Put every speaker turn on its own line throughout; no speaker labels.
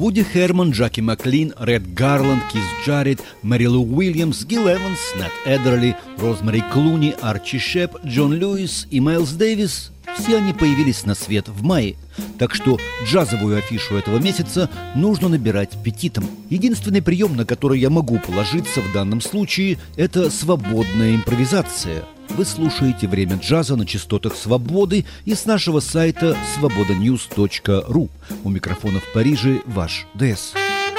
Вуди Херман, Джаки Маклин, Ред Гарланд, Кис Джаред, Мэри Лу Уильямс, Гил Эванс, Нэт Эддерли, Розмари Клуни, Арчи Шеп, Джон Льюис и Майлз Дэвис – все они появились на свет в мае. Так что джазовую афишу этого месяца нужно набирать аппетитом. Единственный прием, на который я могу положиться в данном случае – это свободная импровизация. Вы слушаете «Время джаза» на частотах «Свободы» и с нашего сайта svobodanews.ru. У микрофона в Париже ваш ДС.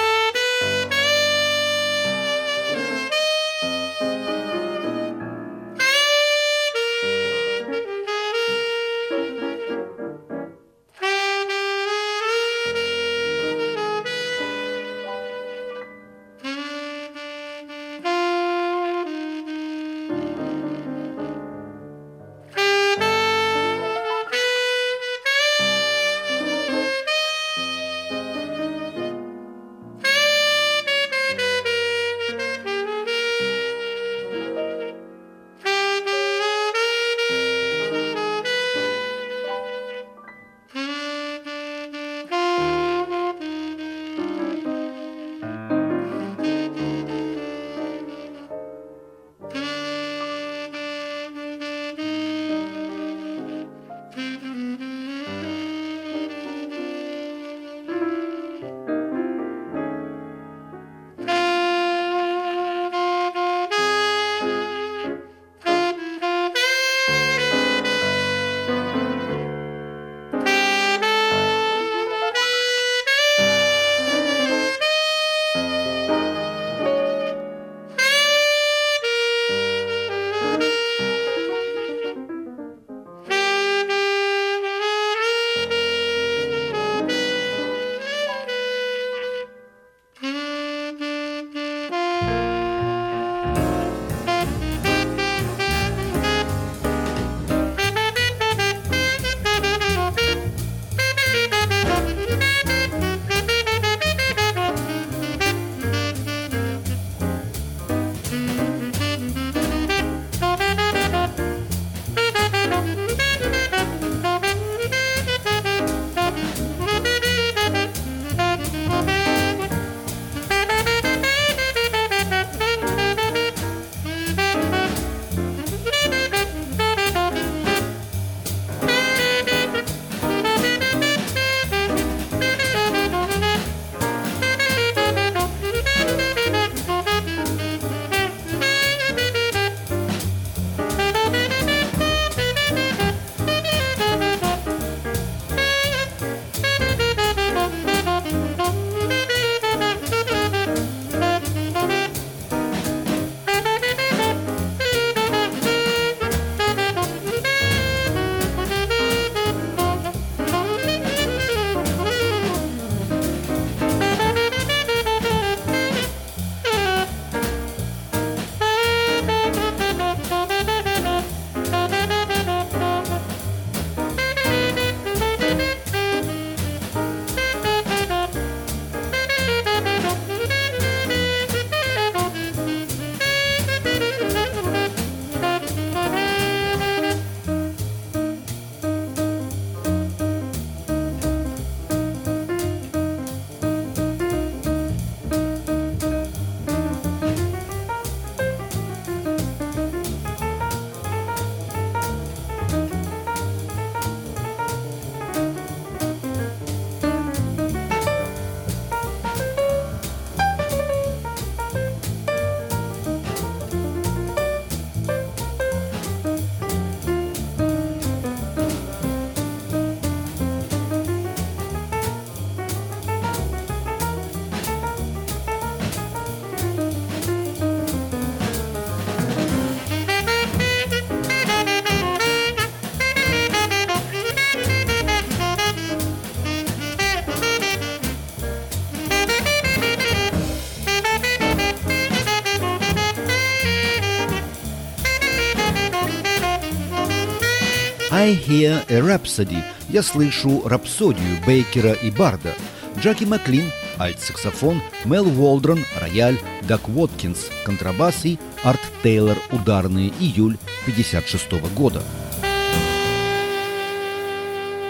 I hear a rhapsody. Я слышу рапсодию Бейкера и Барда. Джаки Маклин, альт-саксофон, Мел Уолдрон, рояль, Дак Уоткинс, контрабас и Арт Тейлор, ударные, июль 1956 года.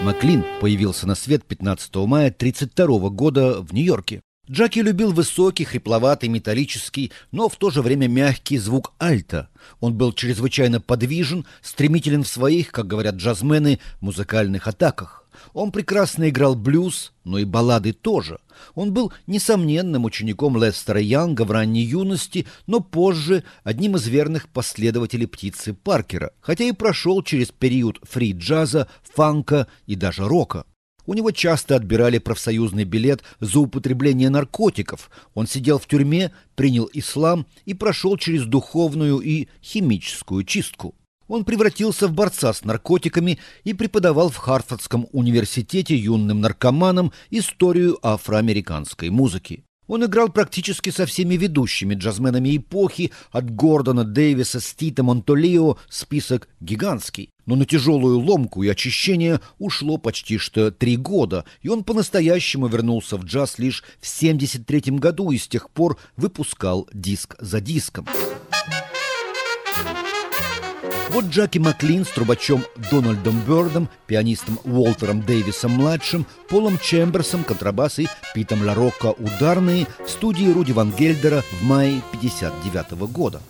Маклин появился на свет 15 мая 1932 года в Нью-Йорке. Джаки любил высокий, хрипловатый, металлический, но в то же время мягкий звук альто. Он был чрезвычайно подвижен, стремителен в своих, как говорят джазмены, музыкальных атаках. Он прекрасно играл блюз, но и баллады тоже. Он был несомненным учеником Лестера Янга в ранней юности, но позже одним из верных последователей птицы Паркера, хотя и прошел через период фри-джаза, фанка и даже рока. У него часто отбирали профсоюзный билет за употребление наркотиков. Он сидел в тюрьме, принял ислам и прошел через духовную и химическую чистку. Он превратился в борца с наркотиками и преподавал в Хартфордском университете юным наркоманам историю афроамериканской музыки. Он играл практически со всеми ведущими джазменами эпохи, от Гордона Дэвиса, Стита Монтолио, список гигантский. Но на тяжелую ломку и очищение ушло почти что 3 года, и он по-настоящему вернулся в джаз лишь в 1973 году и с тех пор выпускал диск за диском. Вот Джаки Маклин с трубачом Дональдом Бёрдом, пианистом Уолтером Дэвисом-младшим, Полом Чемберсом, контрабас и Питом Ларокко ударные в студии Руди Ван Гельдера в мае 1959 года.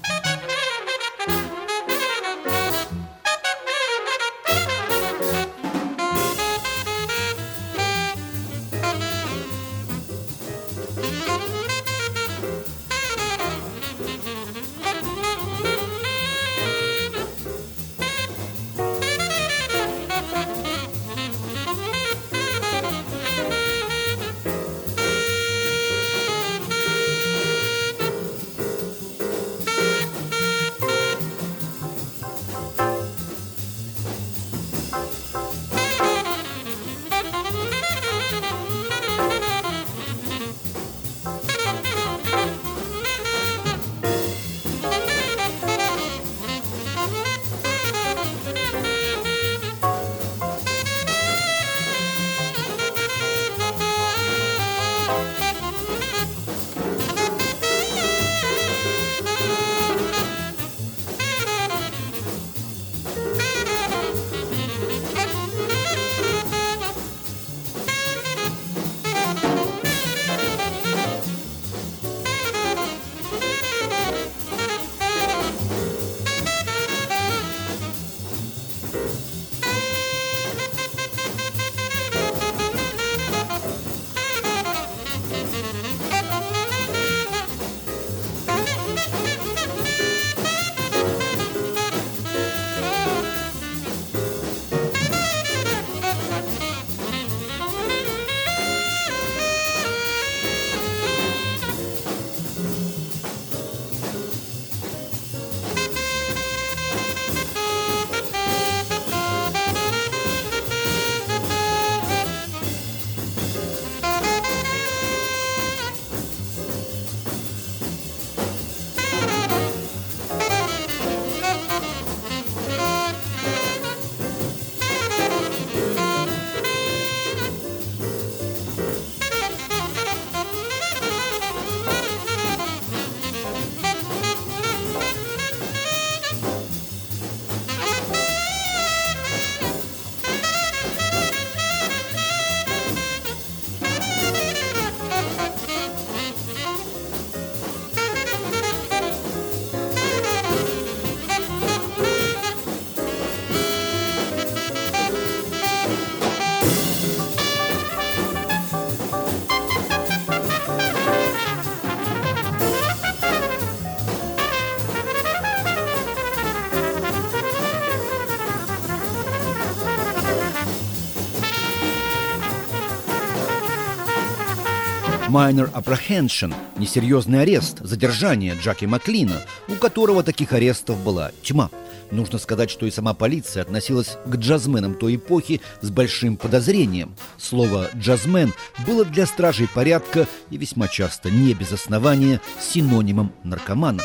Minor Apprehension – несерьезный арест, задержание Джаки Маклина, у которого таких арестов была тьма. Нужно сказать, что и сама полиция относилась к джазменам той эпохи с большим подозрением. Слово «джазмен» было для стражей порядка и весьма часто не без основания синонимом наркомана.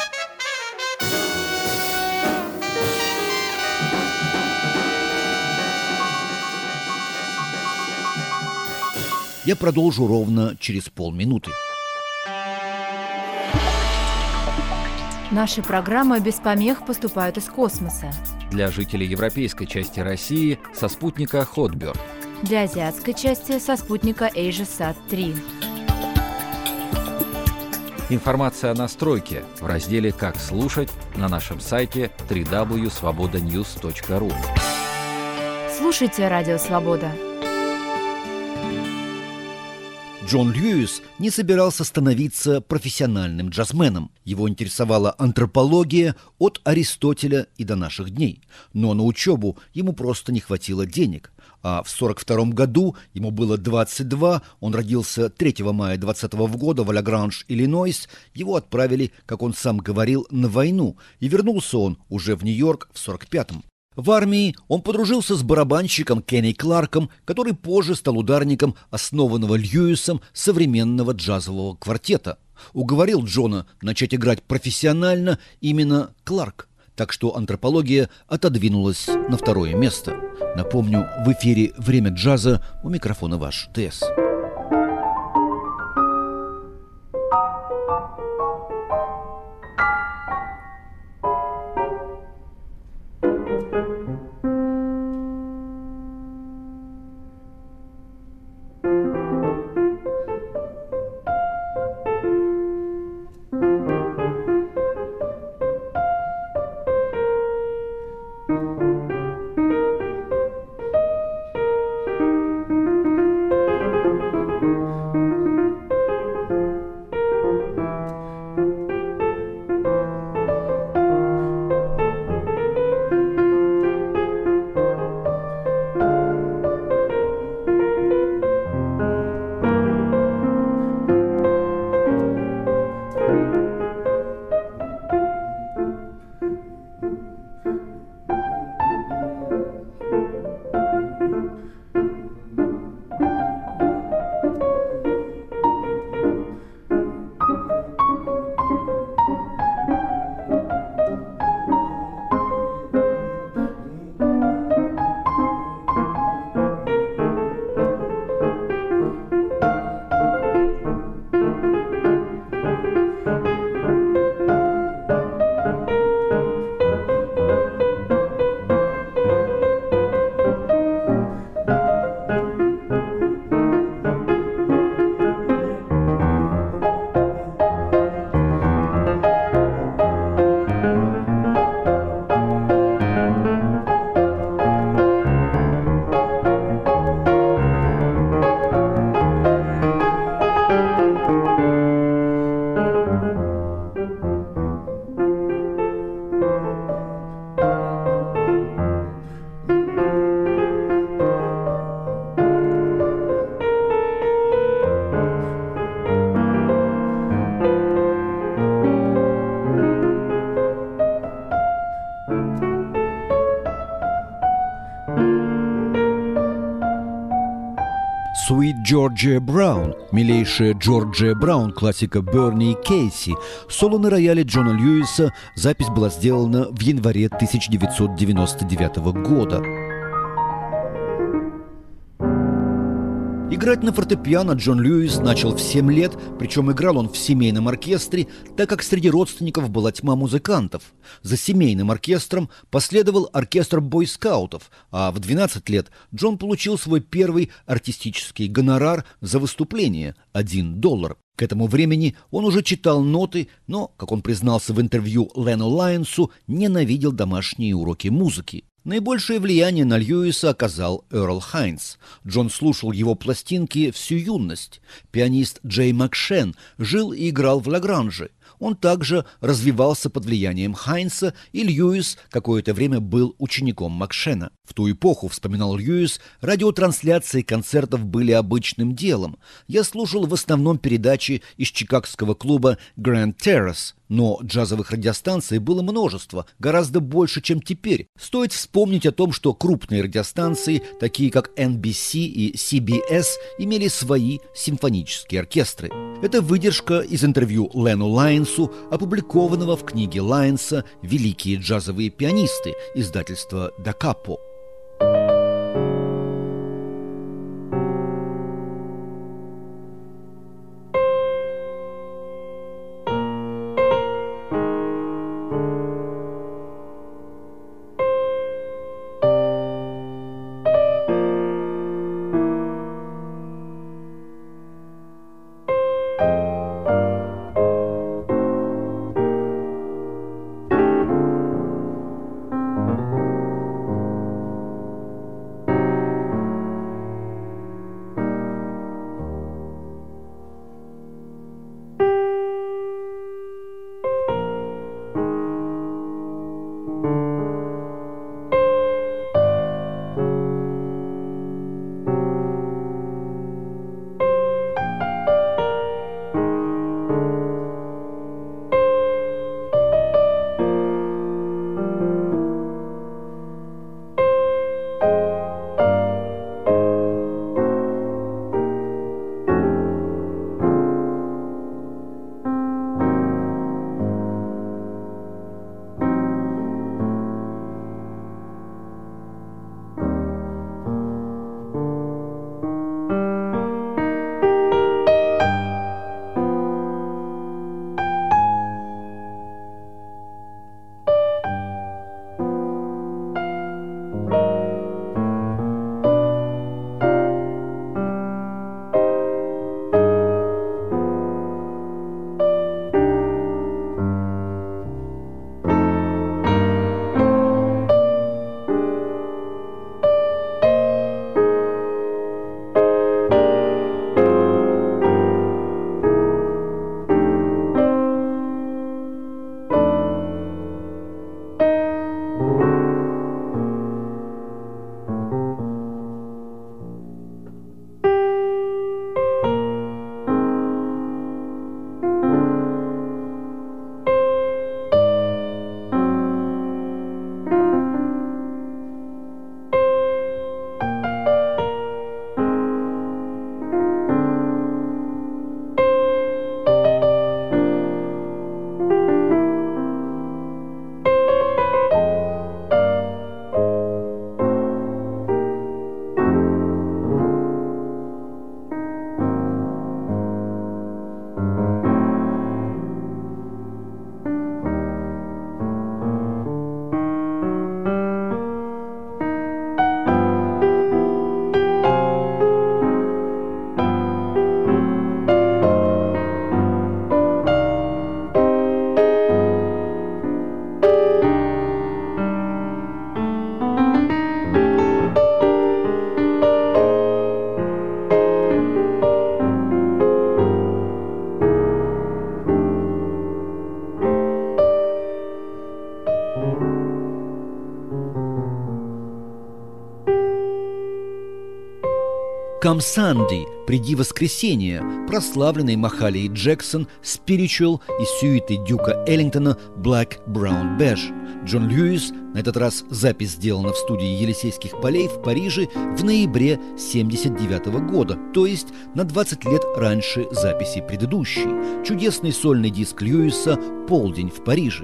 Я продолжу ровно через полминуты.
Наши программы без помех поступают из космоса.
Для жителей европейской части России со спутника Hotbird.
для азиатской части со спутника AsiaSat-3.
Информация о настройке в разделе «Как слушать» на нашем сайте www.svobodanews.ru.
Слушайте Радио Свобода.
Джон Льюис не собирался становиться профессиональным джазменом. Его интересовала антропология от Аристотеля и до наших дней. Но на учебу ему просто не хватило денег. А в 1942 году, ему было 22, он родился 3 мая 20 года в Ла-Гранж, Иллинойс, его отправили, как он сам говорил, на войну, и вернулся он уже в Нью-Йорк в 1945-м. В армии он подружился с барабанщиком Кенни Кларком, который позже стал ударником основанного Льюисом современного джазового квартета. Уговорил Джона начать играть профессионально именно Кларк, так что антропология отодвинулась на второе место. Напомню, в эфире «Время джаза», у микрофона ваш ТС. «Sweet Georgia Brown», «Милейшая Джорджия Браун», классика Берни и Кейси, соло на рояле Джона Льюиса. Запись была сделана в январе 1999 года. Играть на фортепиано Джон Льюис начал в 7 лет, причем играл он в семейном оркестре, так как среди родственников была тьма музыкантов. За семейным оркестром последовал оркестр бойскаутов, а в 12 лет Джон получил свой первый артистический гонорар за выступление – $1. К этому времени он уже читал ноты, но, как он признался в интервью Лену Лайонсу, ненавидел домашние уроки музыки. Наибольшее влияние на Льюиса оказал Эрл Хайнс. Джон слушал его пластинки всю юность. Пианист Джей Макшен жил и играл в Ла-Гранже. Он также развивался под влиянием Хайнса, и Льюис какое-то время был учеником Макшена. В ту эпоху, вспоминал Льюис, радиотрансляции концертов были обычным делом. Я слушал в основном передачи из чикагского клуба Grand Terrace, но джазовых радиостанций было множество, гораздо больше, чем теперь. Стоит вспомнить о том, что крупные радиостанции, такие как NBC и CBS, имели свои симфонические оркестры. Это выдержка из интервью Лену Лайонсу, опубликованного в книге Лайонса «Великие джазовые пианисты», издательства «Да Капо». «Come Sunday», «Приди воскресенье», прославленный Махалией Джексон, «Spiritual» и сюиты Дюка Эллингтона «Black, Brown, Beige». Джон Льюис, на этот раз запись сделана в студии Елисейских полей в Париже в ноябре 1979 года, то есть на 20 лет раньше записи предыдущей. Чудесный сольный диск Льюиса «Полдень в Париже».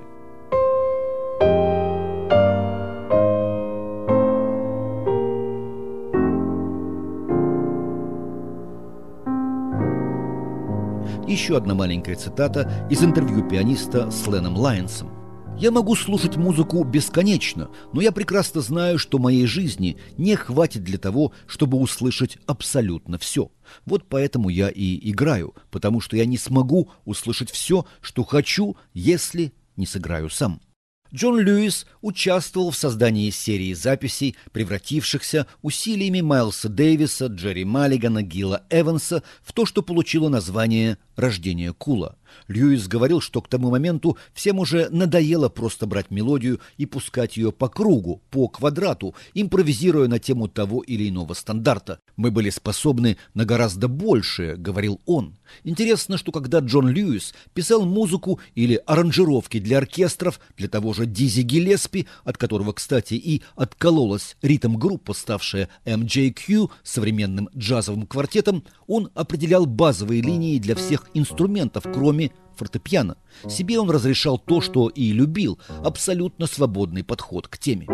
Еще одна маленькая цитата из интервью пианиста с Леном Лайнсом. «Я могу слушать музыку бесконечно, но я прекрасно знаю, что моей жизни не хватит для того, чтобы услышать абсолютно все. Вот поэтому я и играю, потому что я не смогу услышать все, что хочу, если не сыграю сам». Джон Льюис участвовал в создании серии записей, превратившихся усилиями Майлса Дэвиса, Джерри Маллигана, Гила Эванса в то, что получило название «Рождение Кула». Льюис говорил, что к тому моменту всем уже надоело просто брать мелодию и пускать ее по кругу, по квадрату, импровизируя на тему того или иного стандарта. «Мы были способны на гораздо большее», — говорил он. Интересно, что когда Джон Льюис писал музыку или аранжировки для оркестров, для того же Дизи Гиллеспи, от которого, кстати, и откололась ритм-группа, ставшая MJQ, современным джазовым квартетом, он определял базовые линии для всех инструментов, кроме фортепиано. Себе он разрешал то, что и любил, абсолютно свободный подход к теме.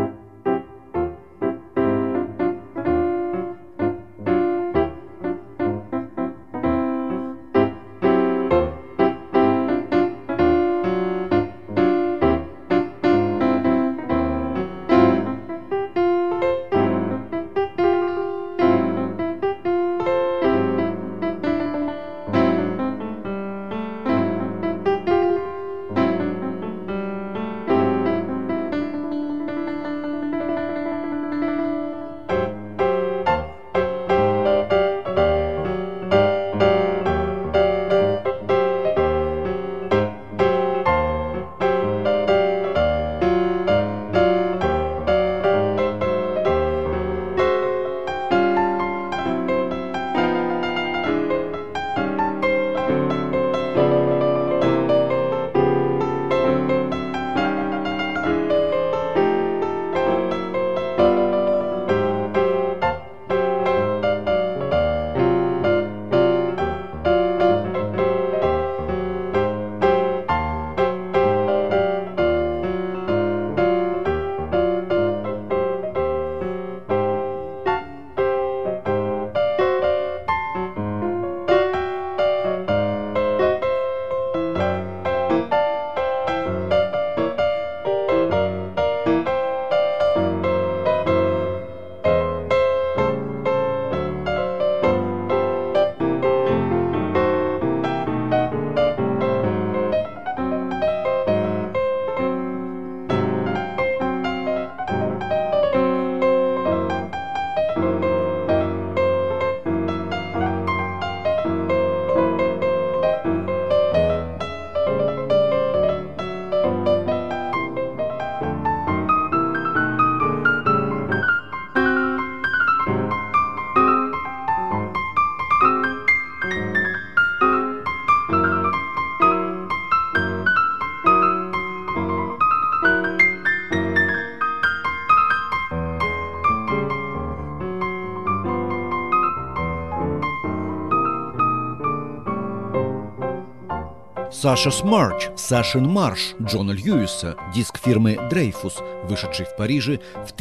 «Саша's March», «Сашин марш» Джона Льюиса, диск фирмы «Дрейфус», вышедший в Париже в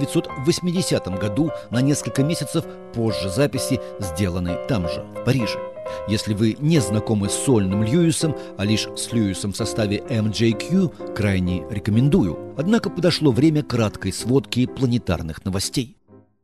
1980 году, на несколько месяцев позже записи, сделанной там же, в Париже. Если вы не знакомы с сольным Льюисом, а лишь с Льюисом в составе MJQ, крайне рекомендую. Однако подошло время краткой сводки планетарных новостей.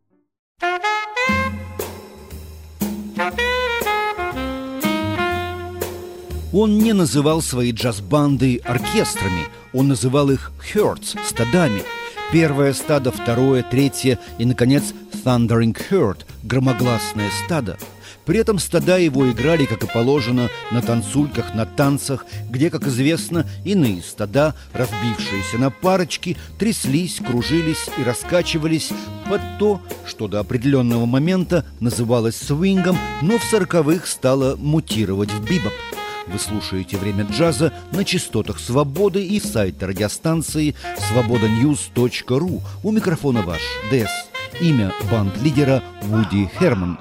Он не называл свои джаз-банды оркестрами, он называл их «herds» – стадами. Первое стадо, второе, третье и, наконец, «thundering herd» – громогласное стадо. При этом стада его играли, как и положено, на танцульках, на танцах, где, как известно, иные стада, разбившиеся на парочки, тряслись, кружились и раскачивались под то, что до определенного момента называлось свингом, но в 40-х стало мутировать в бибоп. Вы слушаете «Время джаза» на частотах «Свободы» и сайта радиостанции свободаньюз.ру. У микрофона ваш ДС. Имя банд-лидера Вуди Херман.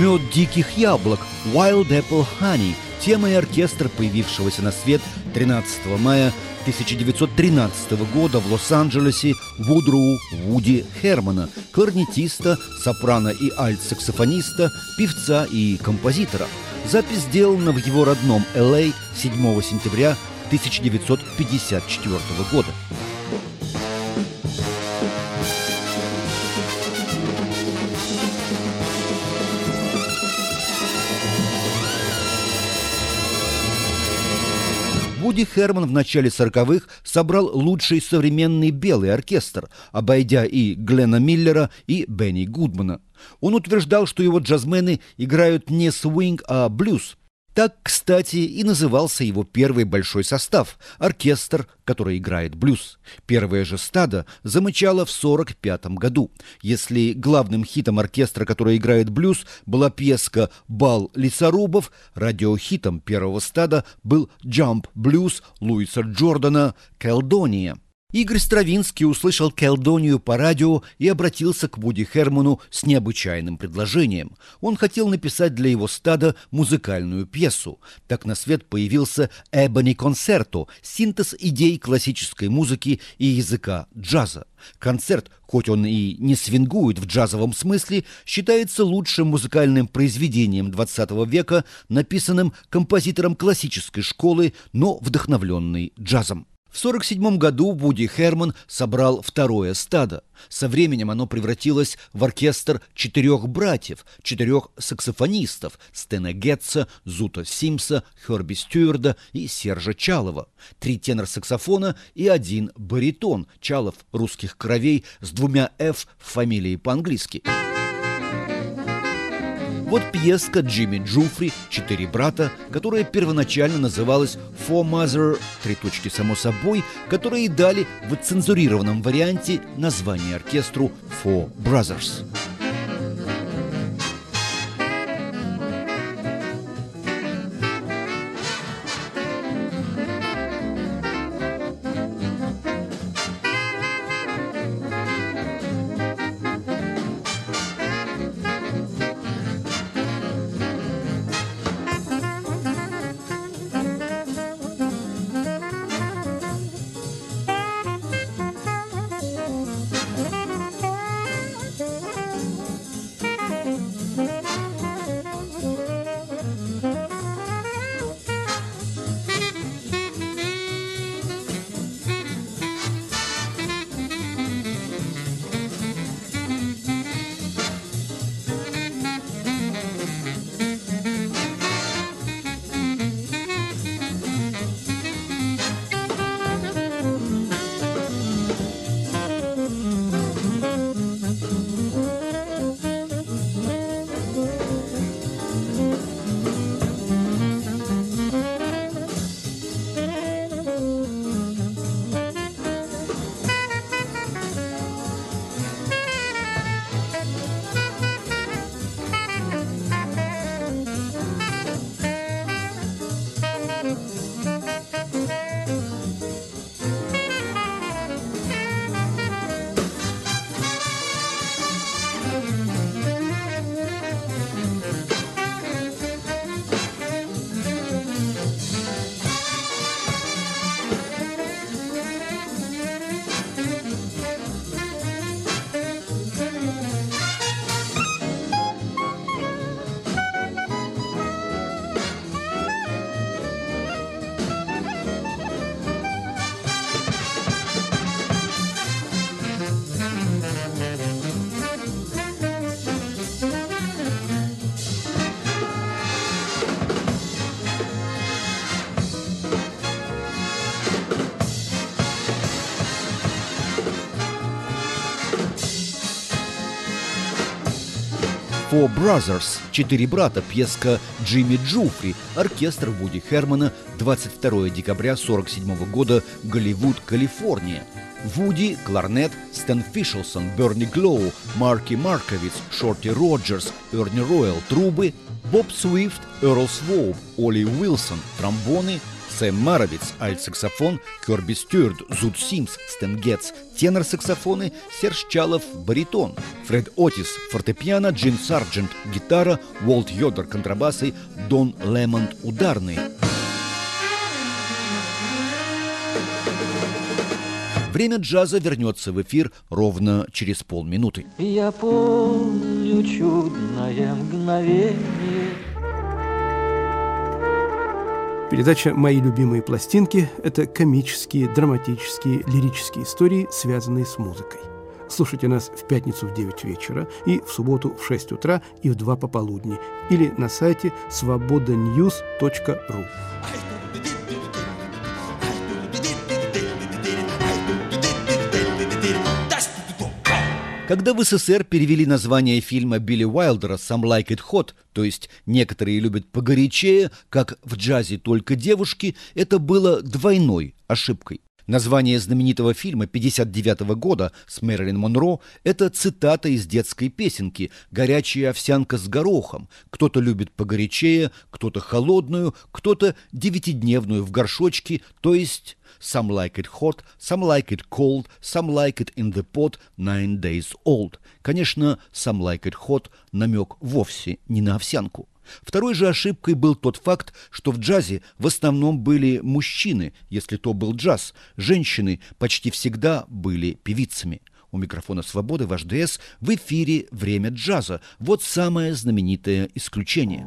«Мед диких яблок» «Wild Apple Honey», тема и оркестр, появившегося на свет 13 мая 1913 года в Лос-Анджелесе Вудроу Вуди Хермана, кларнетиста, сопрано и альт-саксофониста, певца и композитора. Запись сделана в его родном Л.А. 7 сентября 1954 года. Вуди Херман в начале 40-х собрал лучший современный белый оркестр, обойдя и Гленна Миллера, и Бенни Гудмана. Он утверждал, что его джазмены играют не свинг, а блюз. Так, кстати, и назывался его первый большой состав – оркестр, который играет блюз. Первое же стадо замычало в 1945 году. Если главным хитом оркестра, который играет блюз, была пьеска «Бал лесорубов», радиохитом первого стада был «Jump Blues» Луиса Джордана «Келдония». Игорь Стравинский услышал «Келдонию» по радио и обратился к Вуди Херману с необычайным предложением. Он хотел написать для его стада музыкальную пьесу. Так на свет появился «Эбони Концерто» – синтез идей классической музыки и языка джаза. Концерт, хоть он и не свингует в джазовом смысле, считается лучшим музыкальным произведением XX века, написанным композитором классической школы, но вдохновленный джазом. В 1947 году Вуди Херман собрал второе стадо. Со временем оно превратилось в оркестр 4 братьев, 4 саксофонистов – Стэна Гетца, Зута Симса, Херби Стюарда и Сержа Чалова, 3 тенор-саксофона и 1 баритон – Чалов русских кровей с 2 «Ф» в фамилии по-английски. Вот пьеска Джимми Джуфри «Четыре брата», которая первоначально называлась «Four Mother», само собой, которые дали в цензурированном варианте название оркестру «Four Brothers». «Four Brothers» – «Четыре брата», пьеска Джимми Джуфри, оркестр Вуди Хермана, 22 декабря 1947 года, Голливуд, Калифорния. Вуди – кларнет, Стэн Фишелсон, Берни Глоу, Марки Марковиц, Шорти Роджерс, Эрни Ройл – трубы, Боб Свифт, Эрл Своуп, Оли Уилсон – тромбоны, Сэм Маровиц, альт-саксофон, Кёрби Стюарт, Зуд Симс, Стэн Гетц, тенор-саксофоны, Серж Чалов, баритон, Фред Отис, фортепиано, Джин Сарджент, гитара, Уолт Йодер, контрабасы, Дон Лемонд, ударные. Время джаза вернется в эфир ровно через полминуты.
Я помню чудное мгновение.
Передача «Мои любимые пластинки» – это комические, драматические, лирические истории, связанные с музыкой. Слушайте нас в пятницу в 9 вечера и в субботу в 6 утра и в 2 пополудни или на сайте svobodanews.ru.
Когда в СССР перевели название фильма Билли Уайлдера «Some Like It Hot», то есть «Некоторые любят погорячее, как в джазе только девушки», это было двойной ошибкой. Название знаменитого фильма 1959 года с Мэрилин Монро – это цитата из детской песенки «Горячая овсянка с горохом». Кто-то любит погорячее, кто-то холодную, кто-то 9-дневную в горшочке, то есть «Some like it hot, some like it cold, some like it in the pot, 9 days old». Конечно, «some like it hot» – намек вовсе не на овсянку. Второй же ошибкой был тот факт, что в джазе в основном были мужчины, если то был джаз. Женщины почти всегда были певицами. У микрофона «Свободы» ваш ДС в эфире «Время джаза». Вот самое знаменитое исключение.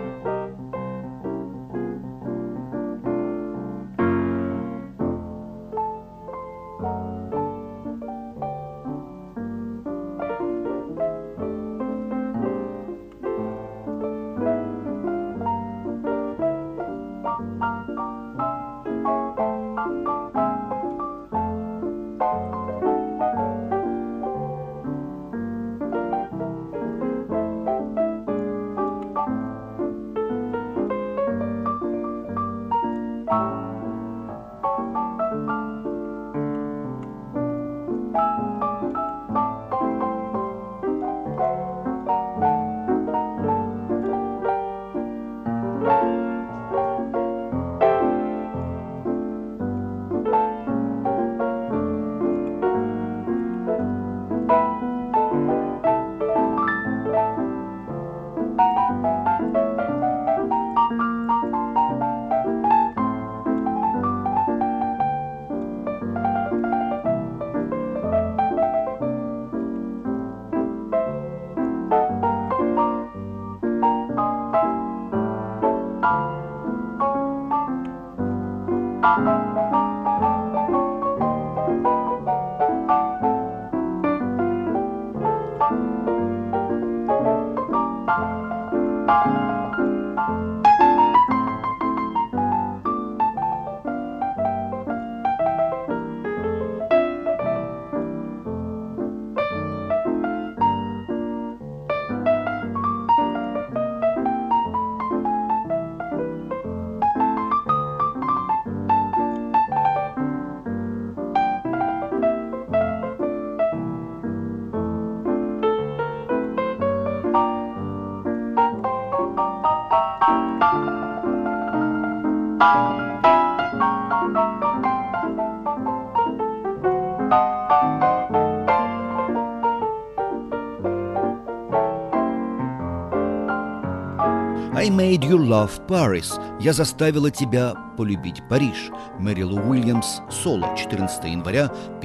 «I made you love Paris» – «Я заставила тебя полюбить Париж». Мэрилу Уильямс, соло, 14 января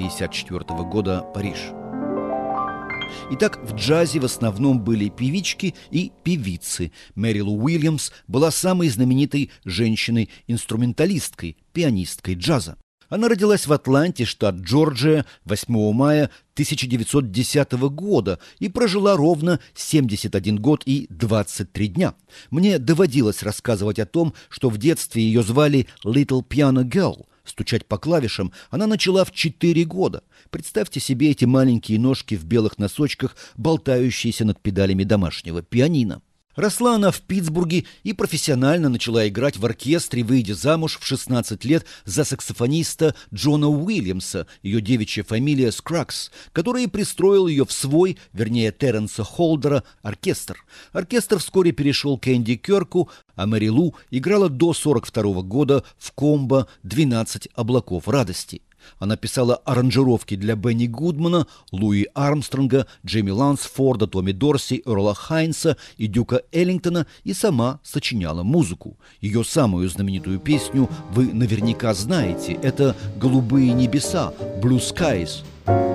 1954 года, Париж. Итак, в джазе в основном были певички и певицы. Мэрилу Уильямс была самой знаменитой женщиной-инструменталисткой, пианисткой джаза. Она родилась в Атланте, штат Джорджия, 8 мая 1910 года и прожила ровно 71 год и 23 дня. Мне доводилось рассказывать о том, что в детстве ее звали Little Piano Girl. Стучать по клавишам она начала в 4 года. Представьте себе эти маленькие ножки в белых носочках, болтающиеся над педалями домашнего пианино. Росла она в Питтсбурге и профессионально начала играть в оркестре, выйдя замуж в 16 лет за саксофониста Джона Уильямса, ее девичья фамилия Скраггс, который пристроил ее в свой, вернее Терренса Холдера, оркестр. Оркестр вскоре перешел к Энди Кёрку, а Мэри Лу играла до 1942 года в комбо «12 облаков радости». Она писала аранжировки для Бенни Гудмана, Луи Армстронга, Джейми Лансфорда, Томми Дорси, Эрла Хайнса и Дюка Эллингтона и сама сочиняла музыку. Ее самую знаменитую песню вы наверняка знаете. Это «Голубые небеса» «Blue Skies».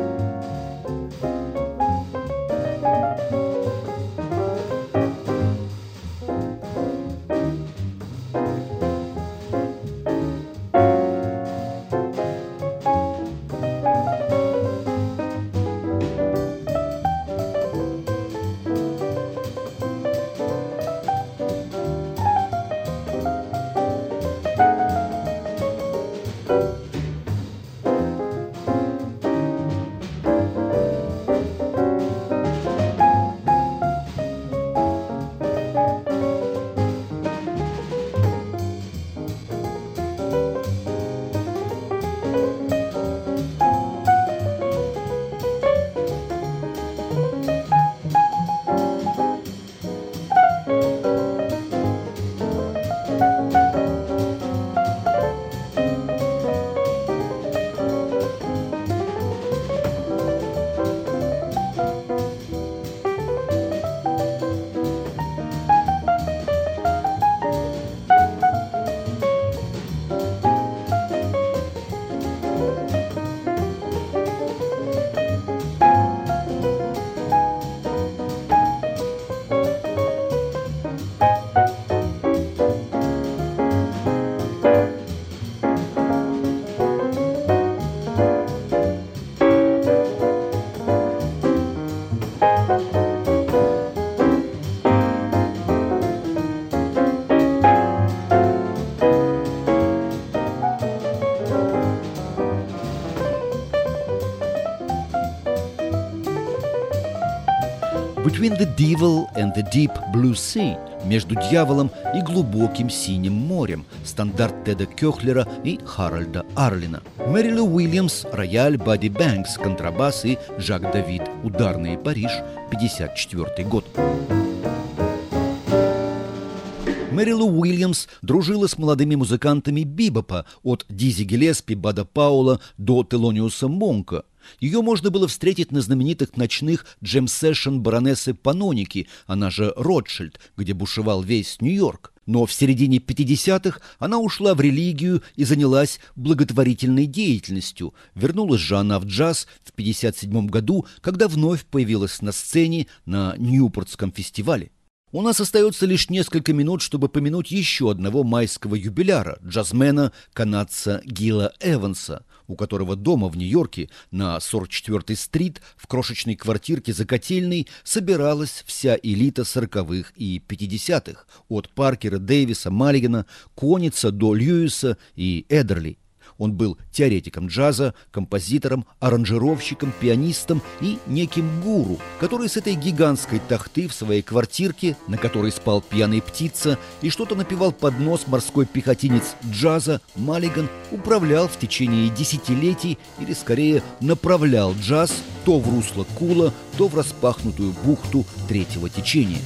«Between the Devil and the Deep Blue Sea» «Между дьяволом и глубоким синим морем» стандарт Теда Кёхлера и Харальда Арлина. Мэри Лу Уильямс – рояль, Бадди Бэнкс – контрабас и Жак Давид – ударные, Париж, 1954 год. Мэри Лу Уильямс дружила с молодыми музыкантами бибопа от Дизи Гиллеспи, Бада Паула до Телониуса Монка. Ее можно было встретить на знаменитых ночных джем-сэшн баронессы Паноники, она же Ротшильд, где бушевал весь Нью-Йорк. Но в середине 50-х она ушла в религию и занялась благотворительной деятельностью. Вернулась же она в джаз в 1957 году, когда вновь появилась на сцене на Ньюпортском фестивале. У нас остается лишь несколько минут, чтобы помянуть еще одного майского юбиляра, джазмена, канадца Гила Эванса, у которого дома в Нью-Йорке на 44-й стрит в крошечной квартирке за Котельной собиралась вся элита 40-х и 50-х, от Паркера, Дэвиса, Маллигана, Коница до Льюиса и Эдерли. Он был теоретиком джаза, композитором, аранжировщиком, пианистом и неким гуру, который с этой гигантской тахты в своей квартирке, на которой спал пьяный птица и что-то напевал под нос морской пехотинец джаза, Маллиган управлял в течение десятилетий, или скорее направлял джаз то в русло Кула, то в распахнутую бухту третьего течения.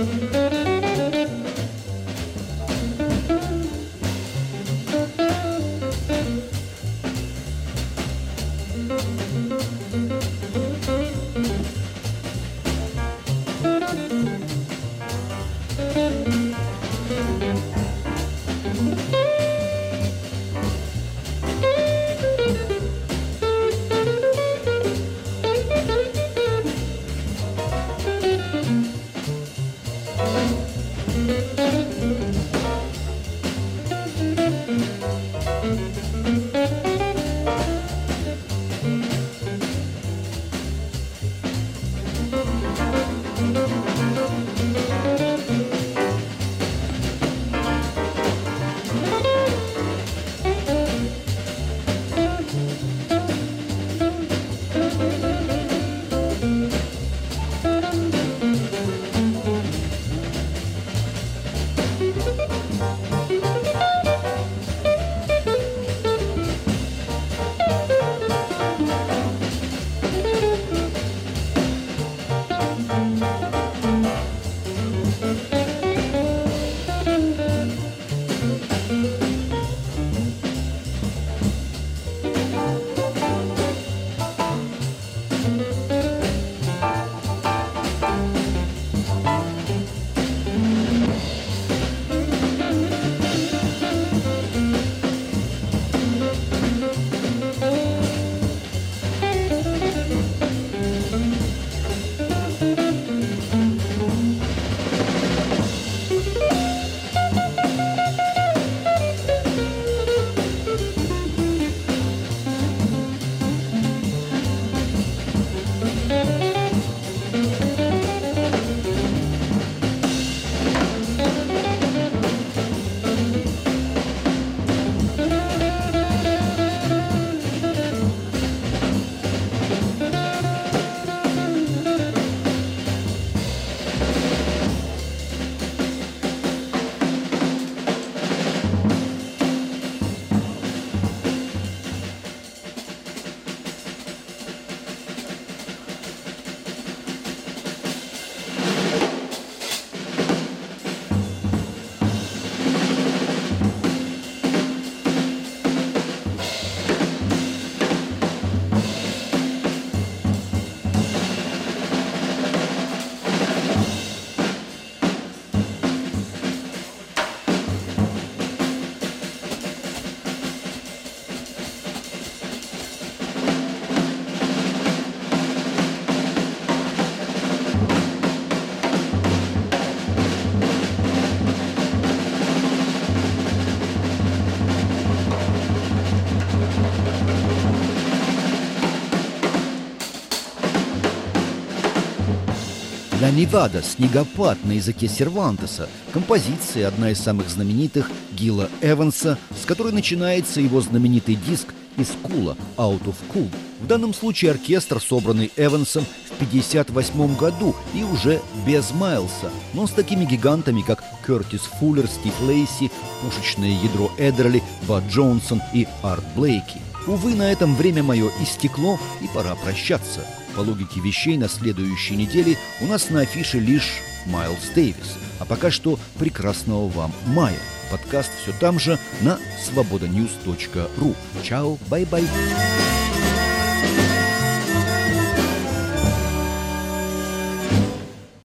«Ля Невада» «Снегопад» на языке Сервантеса. Композиция, одна из самых знаменитых Гила Эванса, с которой начинается его знаменитый диск «Из Кула» «Out of Cool». В данном случае оркестр, собранный Эвансом в 1958 году и уже без Майлса, но с такими гигантами, как Кертис Фуллер, Стив Лейси, пушечное ядро Эддерли, Бад Джонсон и Арт Блейки. Увы, на этом время мое истекло, и пора прощаться. По логике вещей, на следующей неделе у нас на афише лишь Майлз Дэвис. А пока что прекрасного вам мая. Подкаст все там же на svobodanews.ru. Чао, бай-бай.